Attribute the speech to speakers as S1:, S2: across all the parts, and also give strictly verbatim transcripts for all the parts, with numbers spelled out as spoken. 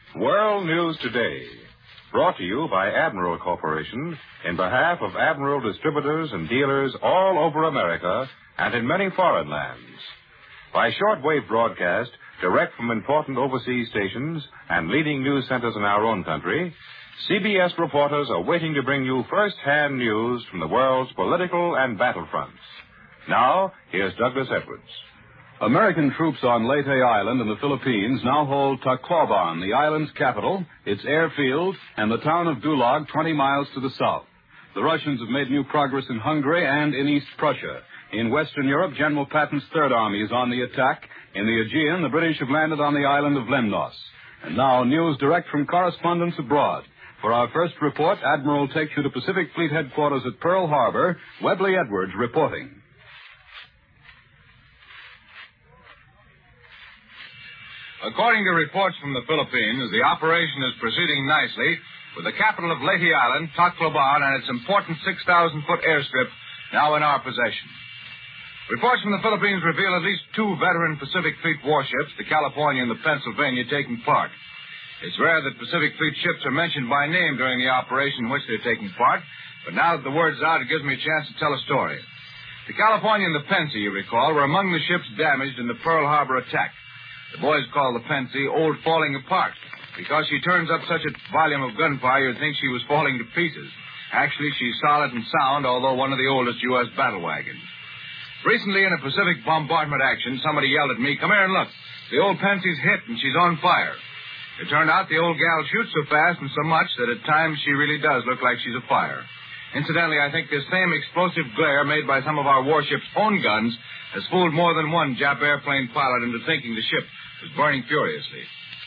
S1: World News Today, brought to you by Admiral Corporation in behalf of Admiral distributors and dealers all over America and in many foreign lands. By shortwave broadcast, direct from important overseas stations and leading news centers in our own country, C B S reporters are waiting to bring you first-hand news from the world's political and battlefronts. Now, here's Douglas Edwards.
S2: American troops on Leyte Island in the Philippines now hold Tacloban, the island's capital, its airfield, and the town of Dulag, twenty miles to the south. The Russians have made new progress in Hungary and in East Prussia. In Western Europe, General Patton's Third Army is on the attack. In the Aegean, the British have landed on the island of Lemnos. And now, news direct from correspondents abroad. For our first report, Admiral takes you to Pacific Fleet headquarters at Pearl Harbor. Webley Edwards reporting.
S3: According to reports from the Philippines, the operation is proceeding nicely, with the capital of Leyte Island, Tacloban, and its important six thousand foot airstrip now in our possession. Reports from the Philippines reveal at least two veteran Pacific Fleet warships, the California and the Pennsylvania, taking part. It's rare that Pacific Fleet ships are mentioned by name during the operation in which they're taking part, but now that the word's out, it gives me a chance to tell a story. The California and the Pensy, you recall, were among the ships damaged in the Pearl Harbor attack. The boys call the Pensy Old Falling Apart because she turns up such a volume of gunfire you'd think she was falling to pieces. Actually, she's solid and sound, although one of the oldest U S battle wagons. Recently, in a Pacific bombardment action, somebody yelled at me, "Come here and look. The old Pensy's hit and she's on fire." It turned out the old gal shoots so fast and so much that at times she really does look like she's afire. Incidentally, I think this same explosive glare made by some of our warship's own guns has fooled more than one Jap airplane pilot into thinking the ship was burning furiously.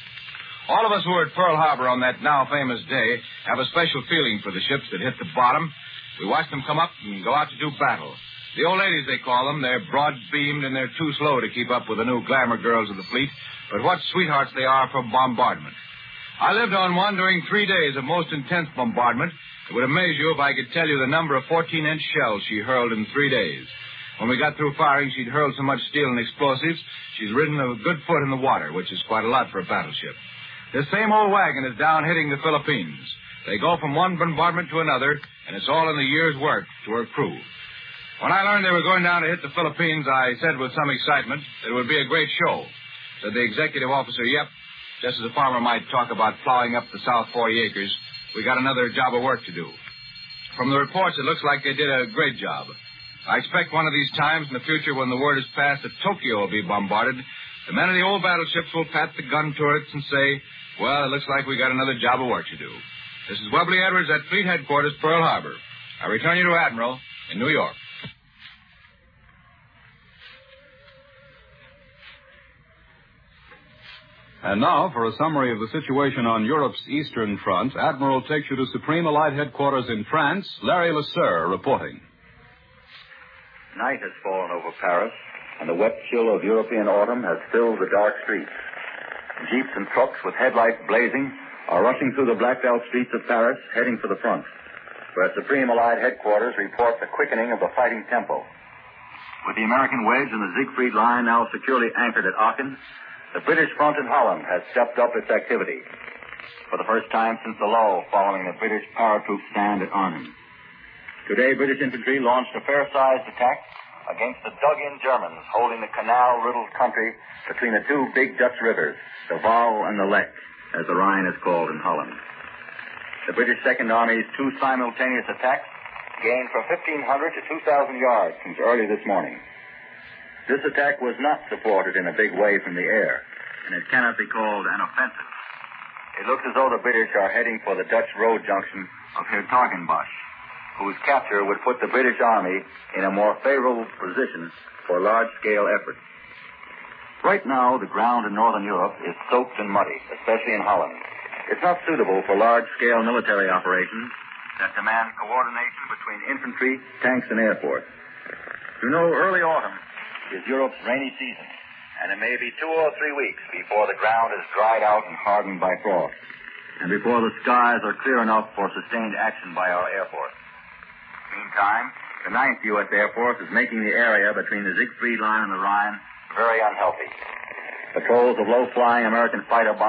S3: All of us who were at Pearl Harbor on that now famous day have a special feeling for the ships that hit the bottom. We watch them come up and go out to do battle. The old ladies, they call them. They're broad-beamed and they're too slow to keep up with the new glamour girls of the fleet, but what sweethearts they are for bombardment. I lived on one during three days of most intense bombardment. It would amaze you if I could tell you the number of fourteen-inch shells she hurled in three days. When we got through firing, she'd hurled so much steel and explosives, she's ridden a good foot in the water, which is quite a lot for a battleship. This same old wagon is down hitting the Philippines. They go from one bombardment to another, and it's all in the year's work to her crew. When I learned they were going down to hit the Philippines, I said with some excitement that it would be a great show. Said the executive officer, "Yep, just as a farmer might talk about plowing up the south forty acres, we got another job of work to do." From the reports, it looks like they did a great job. I expect one of these times in the future when the word is passed that Tokyo will be bombarded, the men of the old battleships will pat the gun turrets and say, "Well, it looks like we got another job of work to do." This is Webley Edwards at Fleet Headquarters, Pearl Harbor. I return you to Admiral in New York.
S2: And now, for a summary of the situation on Europe's Eastern Front, Admiral takes you to Supreme Allied Headquarters in France. Larry Lasser reporting.
S4: Night has fallen over Paris, and the wet chill of European autumn has filled the dark streets. Jeeps and trucks with headlights blazing are rushing through the blacked-out streets of Paris, heading for the front, where Supreme Allied Headquarters reports a quickening of the fighting tempo. With the American wedge and the Siegfried Line now securely anchored at Aachen, the British front in Holland has stepped up its activity for the first time since the lull following the British paratroop stand at Arnhem. Today, British infantry launched a fair-sized attack against the dug-in Germans holding the canal-riddled country between the two big Dutch rivers, the Waal and the Lek, as the Rhine is called in Holland. The British Second Army's two simultaneous attacks gained from fifteen hundred to two thousand yards since early this morning. This attack was not supported in a big way from the air, and it cannot be called an offensive. It looks as though the British are heading for the Dutch road junction of Hertogenbosch, whose capture would put the British Army in a more favorable position for large-scale efforts. Right now, the ground in northern Europe is soaked and muddy, especially in Holland. It's not suitable for large-scale military operations that demand coordination between infantry, tanks, and air force. You know, early autumn is Europe's rainy season, and it may be two or three weeks before the ground is dried out and hardened by frost, and before the skies are clear enough for sustained action by our Air Force. Meantime, the ninth U S Air Force is making the area between the Siegfried Line and the Rhine very unhealthy. Patrols of low-flying American fighter bombers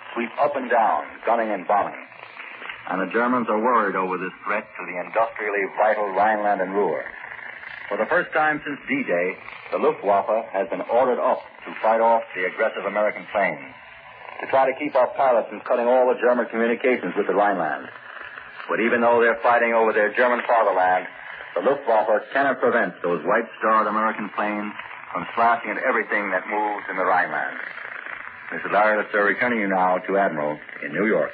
S4: sweep up and down, gunning and bombing. And the Germans are worried over this threat to the industrially vital Rhineland and Ruhr. For the first time since D-Day, the Luftwaffe has been ordered up to fight off the aggressive American planes, to try to keep our pilots from cutting all the German communications with the Rhineland. But even though they're fighting over their German fatherland, the Luftwaffe cannot prevent those white-starred American planes from slashing at everything that moves in the Rhineland. Mister Larry Lister returning you now to Admiral in New York.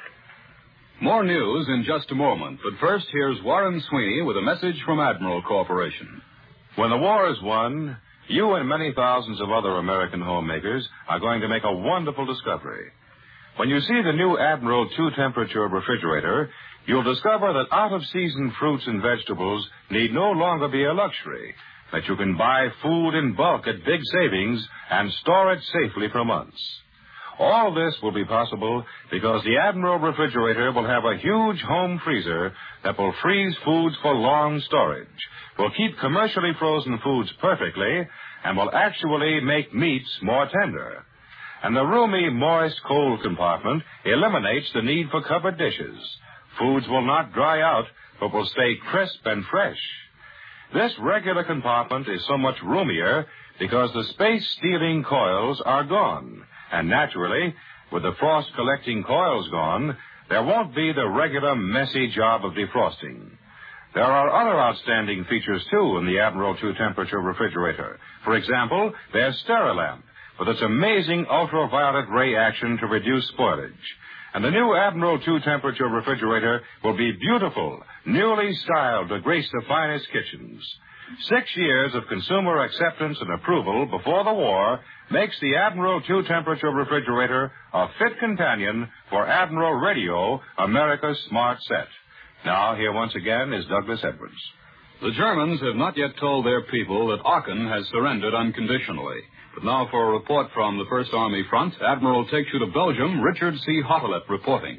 S2: More news in just a moment, but first here's Warren Sweeney with a message from Admiral Corporation.
S1: When the war is won, you and many thousands of other American homemakers are going to make a wonderful discovery. When you see the new Admiral two-temperature refrigerator, you'll discover that out-of-season fruits and vegetables need no longer be a luxury, that you can buy food in bulk at big savings and store it safely for months. All this will be possible because the Admiral refrigerator will have a huge home freezer that will freeze foods for long storage, will keep commercially frozen foods perfectly, and will actually make meats more tender. And the roomy, moist, cold compartment eliminates the need for covered dishes. Foods will not dry out, but will stay crisp and fresh. This regular compartment is so much roomier because the space-stealing coils are gone. And naturally, with the frost-collecting coils gone, there won't be the regular messy job of defrosting. There are other outstanding features, too, in the Admiral two-temperature refrigerator. For example, there's Sterilamp, with its amazing ultraviolet ray action to reduce spoilage. And the new Admiral two-temperature refrigerator will be beautiful, newly styled to grace the finest kitchens. Six years of consumer acceptance and approval before the war makes the Admiral two-temperature refrigerator a fit companion for Admiral Radio, America's smart set. Now, here once again is Douglas Edwards.
S2: The Germans have not yet told their people that Aachen has surrendered unconditionally. But now for a report from the First Army front, Admiral takes you to Belgium, Richard C. Hottelet reporting.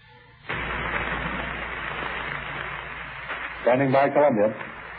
S5: Standing by, Columbia.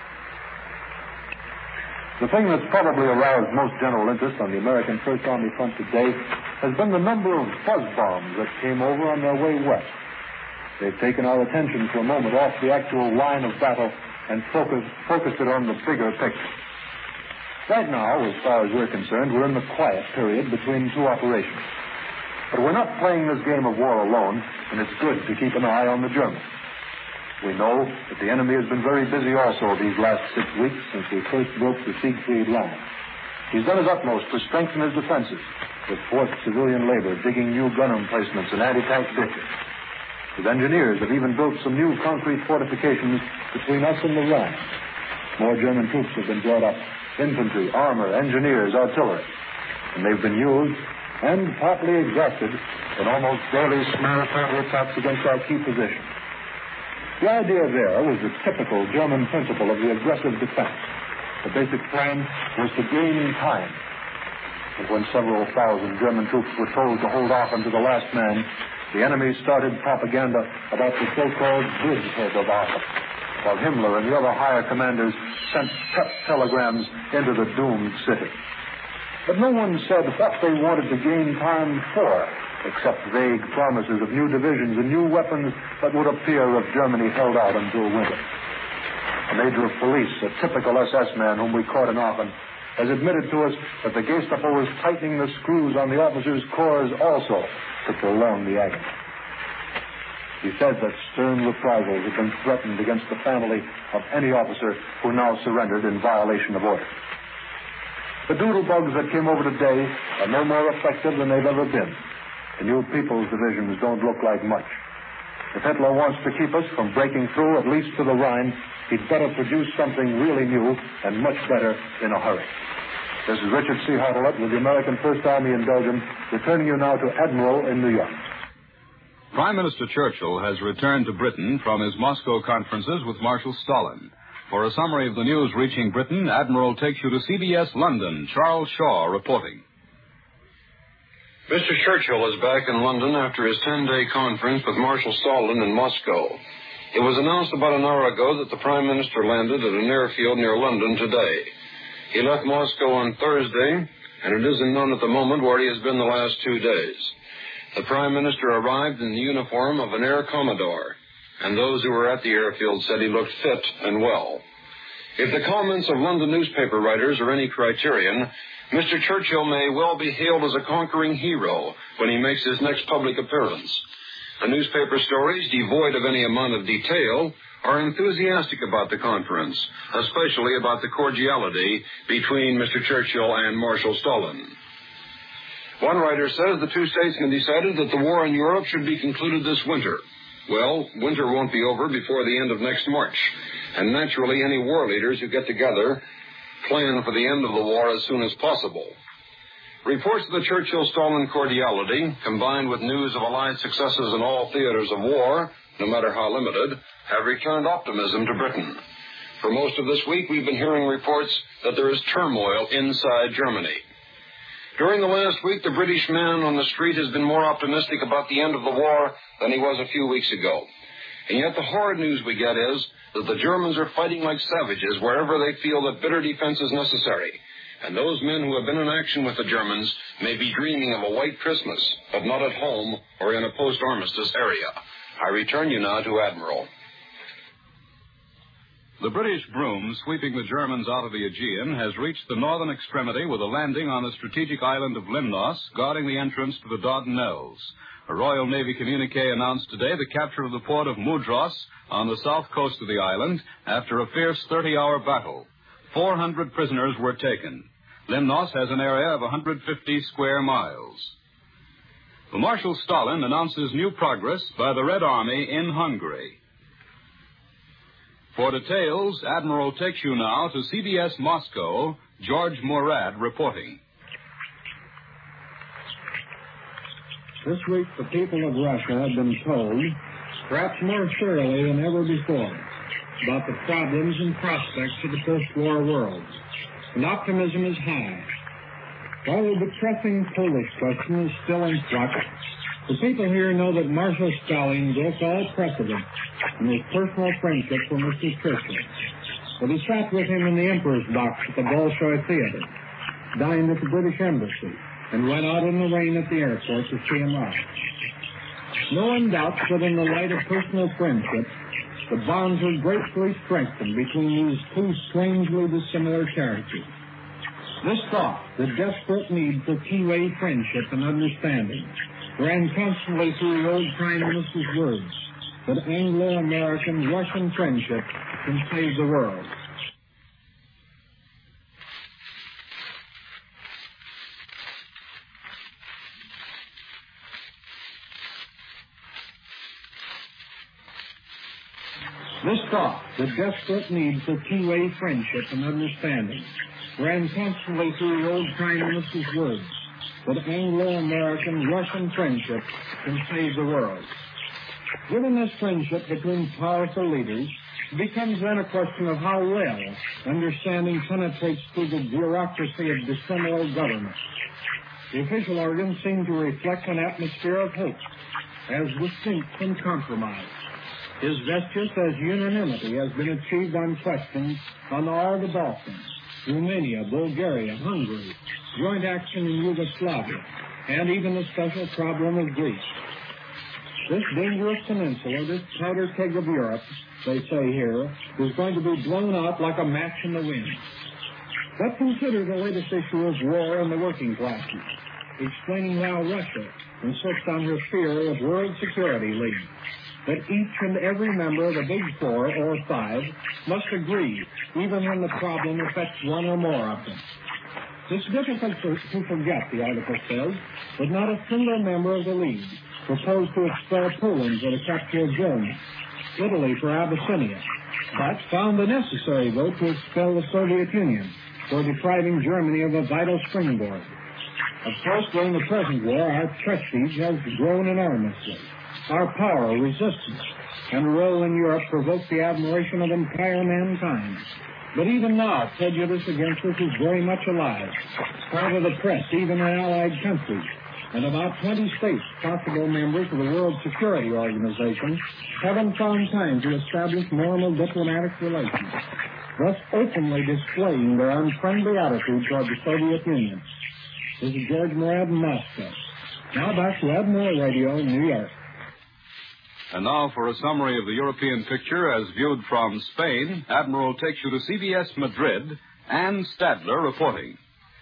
S5: The thing that's probably aroused most general interest on the American First Army front today has been the number of buzz bombs that came over on their way west. They've taken our attention for a moment off the actual line of battle and focused, focused it on the bigger picture. Right now, as far as we're concerned, we're in the quiet period between two operations. But we're not playing this game of war alone, and it's good to keep an eye on the Germans. We know that the enemy has been very busy also these last six weeks since we first broke the Siegfried line. He's done his utmost to strengthen his defenses, with forced civilian labor digging new gun emplacements and anti-tank ditches. His engineers have even built some new concrete fortifications between us and the Rhine. More German troops have been brought up, infantry, armor, engineers, artillery. And they've been used, and partly exhausted, in almost daily small counterattacks against our key positions. The idea there was the typical German principle of the aggressive defense. The basic plan was to gain time. But when several thousand German troops were told to hold off until the last man, the enemy started propaganda about the so-called bridgehead of Aachen, while Himmler and the other higher commanders sent pep telegrams into the doomed city. But no one said what they wanted to gain time for, except vague promises of new divisions and new weapons that would appear if Germany held out until winter. A major of police, a typical S S man whom we caught in Aachen, has admitted to us that the Gestapo was tightening the screws on the officers' corps also to prolong the agony. He said that stern reprisals had been threatened against the family of any officer who now surrendered in violation of order. The doodlebugs that came over today are no more effective than they've ever been. The new People's Divisions don't look like much. If Hitler wants to keep us from breaking through, at least to the Rhine, he'd better produce something really new and much better in a hurry. This is Richard C. Hottelet with the American First Army in Belgium, returning you now to Admiral in New York.
S2: Prime Minister Churchill has returned to Britain from his Moscow conferences with Marshal Stalin. For a summary of the news reaching Britain, Admiral takes you to C B S London. Charles Shaw reporting.
S6: Mister Churchill is back in London after his ten-day conference with Marshal Stalin in Moscow. It was announced about an hour ago that the Prime Minister landed at an airfield near London today. He left Moscow on Thursday, and it isn't known at the moment where he has been the last two days. The Prime Minister arrived in the uniform of an Air Commodore, and those who were at the airfield said he looked fit and well. If the comments of London newspaper writers are any criterion, Mister Churchill may well be hailed as a conquering hero when he makes his next public appearance. The newspaper stories, devoid of any amount of detail, are enthusiastic about the conference, especially about the cordiality between Mister Churchill and Marshal Stalin. One writer says the two statesmen decided that the war in Europe should be concluded this winter. Well, winter won't be over before the end of next March, and naturally any war leaders who get together plan for the end of the war as soon as possible. Reports of the Churchill-Stalin cordiality, combined with news of Allied successes in all theaters of war, no matter how limited, have returned optimism to Britain. For most of this week, we've been hearing reports that there is turmoil inside Germany. During the last week, the British man on the street has been more optimistic about the end of the war than he was a few weeks ago. And yet the horrid news we get is that the Germans are fighting like savages wherever they feel that bitter defense is necessary. And those men who have been in action with the Germans may be dreaming of a white Christmas, but not at home or in a post-armistice area. I return you now to Admiral.
S2: The British broom sweeping the Germans out of the Aegean has reached the northern extremity with a landing on the strategic island of Limnos, guarding the entrance to the Dardanelles. A Royal Navy communique announced today the capture of the port of Mudros on the south coast of the island after a fierce thirty-hour battle. four hundred prisoners were taken. Limnos has an area of one hundred fifty square miles. The Marshal Stalin announces new progress by the Red Army in Hungary. For details, Admiral takes you now to C B S Moscow, George Morad reporting.
S7: This week, the people of Russia have been told, perhaps more thoroughly than ever before, about the problems and prospects of the post-war world. And optimism is high. While the pressing Polish question is still in flux, the people here know that Marshal Stalin broke all precedent in his personal friendship for Mister Churchill. But he sat with him in the Emperor's box at the Bolshoi Theater, dined at the British Embassy, and went out in the rain at the airport to see him off. No one doubts that in the light of personal friendship, the bonds were gratefully strengthened between these two strangely dissimilar characters. This thought, the desperate need for two-way friendship and understanding, ran constantly through the old Prime Minister's words that Anglo-American-Russian friendship can save the world. This thought, the desperate need for two-way friendship and understanding, ran constantly through the old Prime Minister's words that Anglo-American-Russian friendship can save the world. Given this friendship between powerful leaders, it becomes then a question of how well understanding penetrates through the bureaucracy of dissimilar government. The official organs seem to reflect an atmosphere of hope, as distinct from compromise. His vesture says unanimity has been achieved on questions on all the Balkans, Romania, Bulgaria, Hungary, joint action in Yugoslavia, and even the special problem of Greece. This dangerous peninsula, this powder keg of Europe, they say here, is going to be blown out like a match in the wind. But consider the latest issue of war and the working classes, explaining how Russia insists on her fear of World Security League, that each and every member of the Big Four or Five must agree, even when the problem affects one or more of them. It's difficult to, to forget, the article says, that not a single member of the League proposed to expel Poland for the capture of Vilna, Italy for Abyssinia, but found the necessary vote to expel the Soviet Union for depriving Germany of a vital springboard. Of course, during the present war, our prestige has grown enormously. Our power, resistance, and role in Europe provoked the admiration of entire mankind. But even now, prejudice against us is very much alive, part of the press, even in allied countries. And about twenty states, possible members of the World Security Organization, haven't found time to establish normal diplomatic relations, thus openly displaying their unfriendly attitude toward the Soviet Union. This is George Morad in Moscow. Now back to Admiral Radio, New York.
S2: And now for a summary of the European picture as viewed from Spain, Admiral takes you to C B S Madrid, Ann Stadler reporting.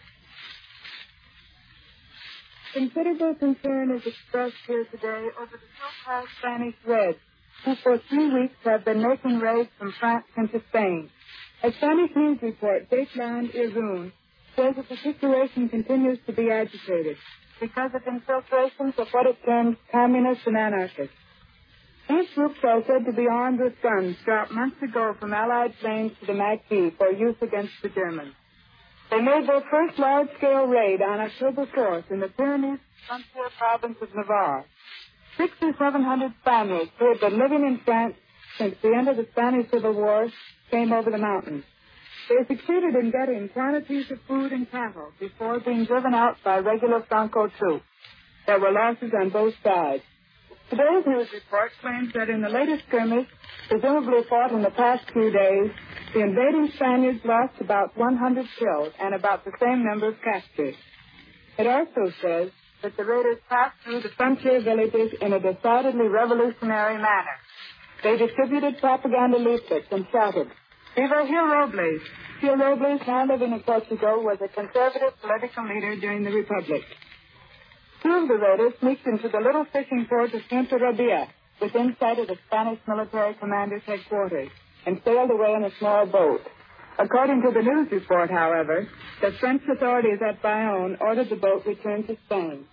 S8: Considerable concern is expressed here today over the so-called Spanish Reds, who for three weeks have been making raids from France into Spain. A Spanish news report, Dateland Irun, says that the situation continues to be agitated because of infiltrations of what it terms communists and anarchists. These groups are said to be armed with guns dropped months ago from Allied planes to the Maquis for use against the Germans. They made their first large-scale raid on October fourth in the Pyrenees frontier province of Navarre. Six or seven hundred Spaniards who had been living in France since the end of the Spanish Civil War came over the mountains. They succeeded in getting quantities of food and cattle before being driven out by regular Franco troops. There were losses on both sides. Today's news report claims that in the latest skirmish, presumably fought in the past few days, the invading Spaniards lost about one hundred killed and about the same number of captured. It also says that the raiders passed through the frontier villages in a decidedly revolutionary manner. They distributed propaganda leaflets and shouted, "Viva Gil Robles!" Gil Robles, now living in Portugal, was a conservative political leader during the Republic. Two of the raiders sneaked into the little fishing port of Fuenterrabía, within sight of the Spanish military commander's headquarters, and sailed away in a small boat. According to the news report, however, the French authorities at Bayonne ordered the boat returned to Spain.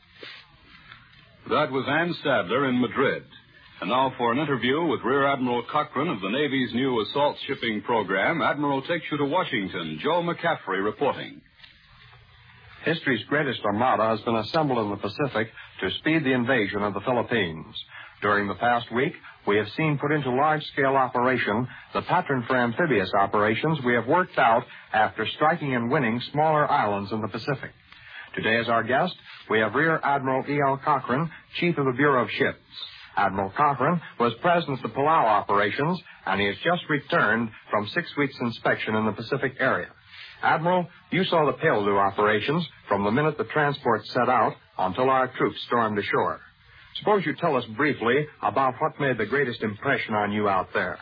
S2: That was Ann Stadler in Madrid. And now for an interview with Rear Admiral Cochrane of the Navy's new assault shipping program, Admiral takes you to Washington. Joe McCaffrey reporting.
S9: History's greatest armada has been assembled in the Pacific to speed the invasion of the Philippines. During the past week, we have seen put into large-scale operation the pattern for amphibious operations we have worked out after striking and winning smaller islands in the Pacific. Today as our guest, we have Rear Admiral E L. Cochrane, Chief of the Bureau of Ships. Admiral Cochrane was present at the Palau operations, and he has just returned from six weeks' inspection in the Pacific area. Admiral, you saw the Palau operations from the minute the transport set out until our troops stormed ashore. Suppose you tell us briefly about what made the greatest impression on you out there.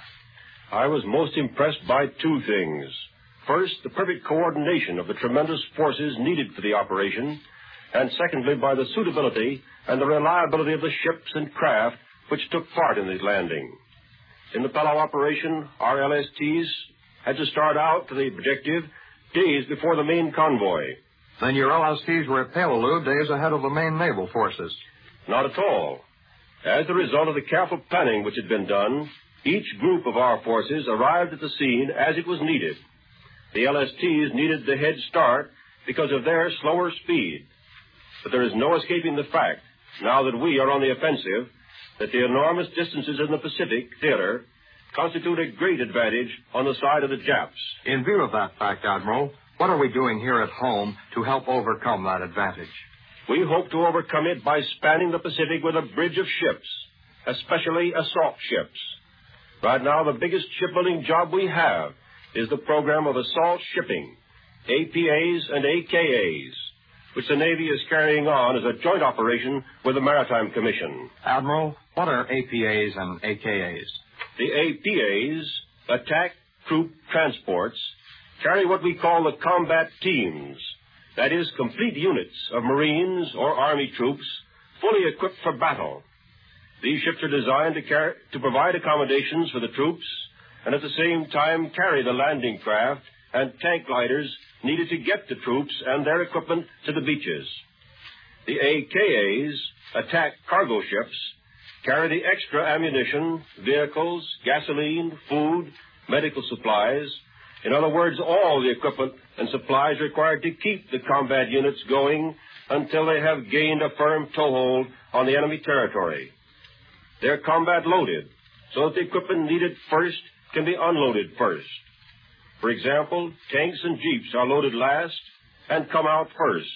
S10: I was most impressed by two things. First, the perfect coordination of the tremendous forces needed for the operation, and secondly, by the suitability and the reliability of the ships and craft which took part in the landing. In the Palau operation, our L S Ts had to start out to the objective days before the main convoy.
S9: Then your L S Ts were at Peleliu days ahead of the main naval forces.
S10: Not at all. As a result of the careful planning which had been done, each group of our forces arrived at the scene as it was needed. The L S Ts needed the head start because of their slower speed. But there is no escaping the fact, now that we are on the offensive, that the enormous distances in the Pacific theater constitute a great advantage on the side of the Japs.
S9: In view of that fact, Admiral, what are we doing here at home to help overcome that advantage?
S10: We hope to overcome it by spanning the Pacific with a bridge of ships, especially assault ships. Right now, the biggest shipbuilding job we have is the program of assault shipping, A P As and A K As, which the Navy is carrying on as a joint operation with the Maritime Commission.
S9: Admiral, what are A P As and A K As?
S10: The A P As, attack troop transports, carry what we call the combat teams. That is, complete units of Marines or Army troops fully equipped for battle. These ships are designed to, carry, to provide accommodations for the troops and at the same time carry the landing craft and tank gliders needed to get the troops and their equipment to the beaches. The A K As, attack cargo ships, carry the extra ammunition, vehicles, gasoline, food, medical supplies. In other words, all the equipment and supplies required to keep the combat units going until they have gained a firm toehold on the enemy territory. They're combat loaded, so that the equipment needed first can be unloaded first. For example, tanks and jeeps are loaded last and come out first.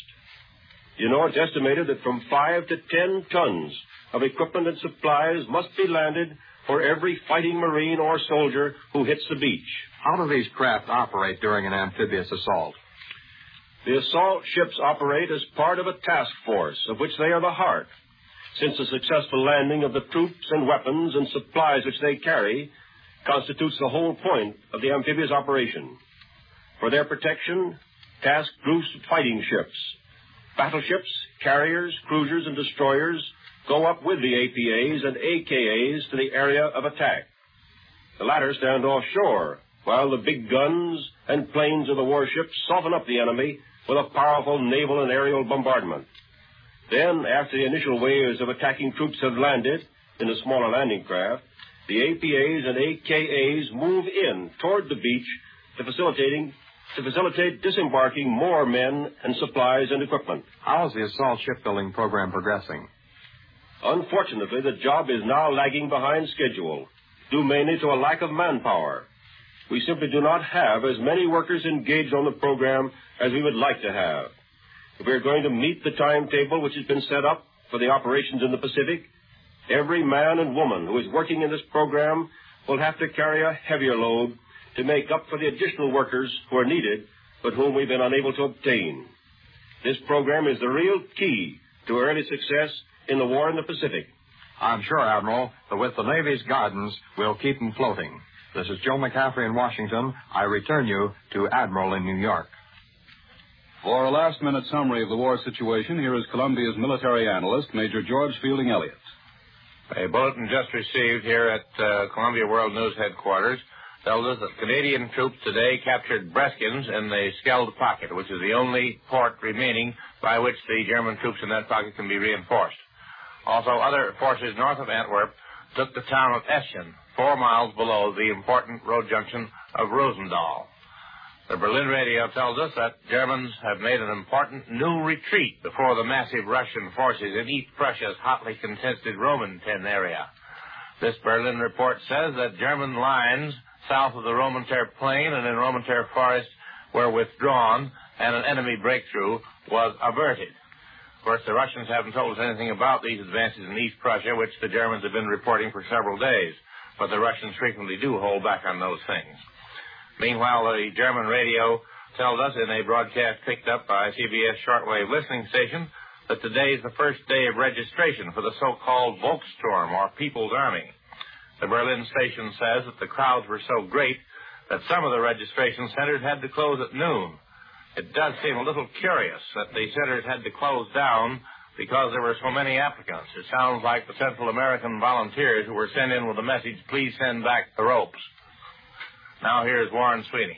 S10: You know, it's estimated that from five to ten tons of equipment and supplies must be landed for every fighting Marine or soldier who hits the beach.
S9: How do these craft operate during an amphibious assault?
S10: The assault ships operate as part of a task force of which they are the heart, since the successful landing of the troops and weapons and supplies which they carry constitutes the whole point of the amphibious operation. For their protection, task groups of fighting ships, battleships, carriers, cruisers, and destroyers go up with the A P As and A K As to the area of attack. The latter stand offshore, while the big guns and planes of the warships soften up the enemy with a powerful naval and aerial bombardment. Then, after the initial waves of attacking troops have landed in the smaller landing craft, the A P As and A K As move in toward the beach to facilitating to facilitate disembarking more men and supplies and equipment.
S9: How is the assault shipbuilding program progressing?
S10: Unfortunately, the job is now lagging behind schedule, due mainly to a lack of manpower. We simply do not have as many workers engaged on the program as we would like to have. If we are going to meet the timetable which has been set up for the operations in the Pacific, every man and woman who is working in this program will have to carry a heavier load to make up for the additional workers who are needed, but whom we've been unable to obtain. This program is the real key to early success in the war in the Pacific.
S9: I'm sure, Admiral, that with the Navy's guidance, we'll keep them floating. This is Joe McCaffrey in Washington. I return you to Admiral in New York.
S2: For a last-minute summary of the war situation, here is Columbia's military analyst, Major George Fielding Elliott.
S11: A bulletin just received here at uh, Columbia World News headquarters tells us that Canadian troops today captured Breskins in the Skeld Pocket, which is the only port remaining by which the German troops in that pocket can be reinforced. Also, other forces north of Antwerp took the town of Eschen, four miles below the important road junction of Rosendahl. The Berlin radio tells us that Germans have made an important new retreat before the massive Russian forces in East Prussia's hotly contested Romantin area. This Berlin report says that German lines south of the Romanter Plain and in Romanter Forest were withdrawn and an enemy breakthrough was averted. Of course, the Russians haven't told us anything about these advances in East Prussia, which the Germans have been reporting for several days, but the Russians frequently do hold back on those things. Meanwhile, the German radio tells us in a broadcast picked up by C B S shortwave listening station that today is the first day of registration for the so-called Volkssturm, or People's Army. The Berlin station says that the crowds were so great that some of the registration centers had to close at noon. It does seem a little curious that the centers had to close down because there were so many applicants. It sounds like the Central American volunteers who were sent in with the message, please send back the ropes. Now here's Warren Sweeney.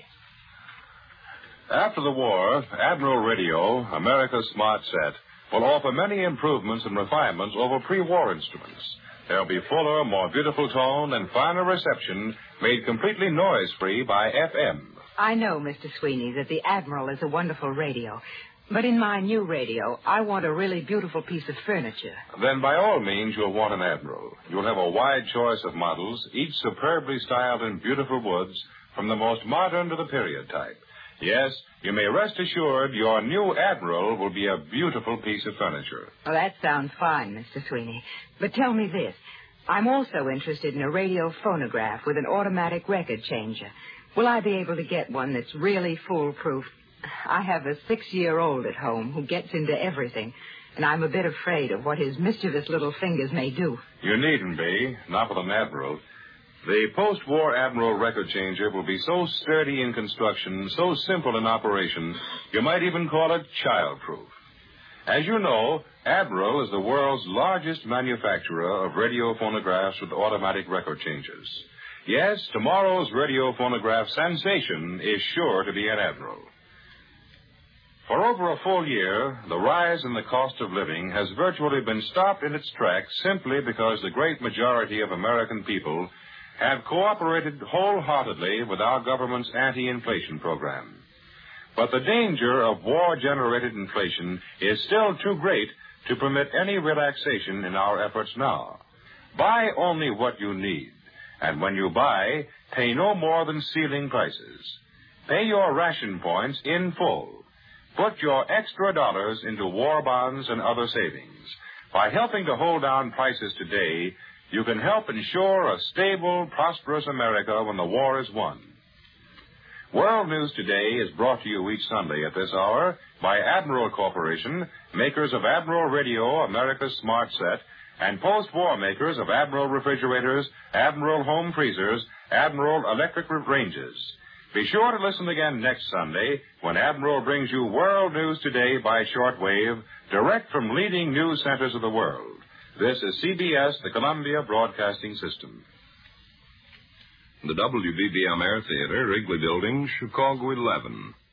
S1: After the war, Admiral Radio, America's smart set, will offer many improvements and refinements over pre-war instruments. There'll be fuller, more beautiful tone and finer reception made completely noise-free by F M.
S12: I know, Mister Sweeney, that the Admiral is a wonderful radio. But in my new radio, I want a really beautiful piece of furniture.
S1: Then by all means, you'll want an Admiral. You'll have a wide choice of models, each superbly styled in beautiful woods, from the most modern to the period type. Yes, you may rest assured your new Admiral will be a beautiful piece of furniture.
S12: Well, that sounds fine, Mister Sweeney. But tell me this. I'm also interested in a radio phonograph with an automatic record changer. Will I be able to get one that's really foolproof? I have a six-year-old at home who gets into everything, and I'm a bit afraid of what his mischievous little fingers may do.
S1: You needn't be, not with an Admiral. The post-war Admiral record changer will be so sturdy in construction, so simple in operation, you might even call it child-proof. As you know, Admiral is the world's largest manufacturer of radio phonographs with automatic record changers. Yes, tomorrow's radio phonograph sensation is sure to be an Admiral. For over a full year, the rise in the cost of living has virtually been stopped in its tracks simply because the great majority of American people have cooperated wholeheartedly with our government's anti-inflation program. But the danger of war-generated inflation is still too great to permit any relaxation in our efforts now. Buy only what you need, and when you buy, pay no more than ceiling prices. Pay your ration points in full. Put your extra dollars into war bonds and other savings. By helping to hold down prices today, you can help ensure a stable, prosperous America when the war is won. World News Today is brought to you each Sunday at this hour by Admiral Corporation, makers of Admiral Radio, America's Smart Set, and post-war makers of Admiral Refrigerators, Admiral Home Freezers, Admiral Electric Ranges. Be sure to listen again next Sunday when Admiral brings you World News Today by shortwave, direct from leading news centers of the world. This is C B S, the Columbia Broadcasting System.
S13: The W B B M Air Theater, Wrigley Building, Chicago eleven.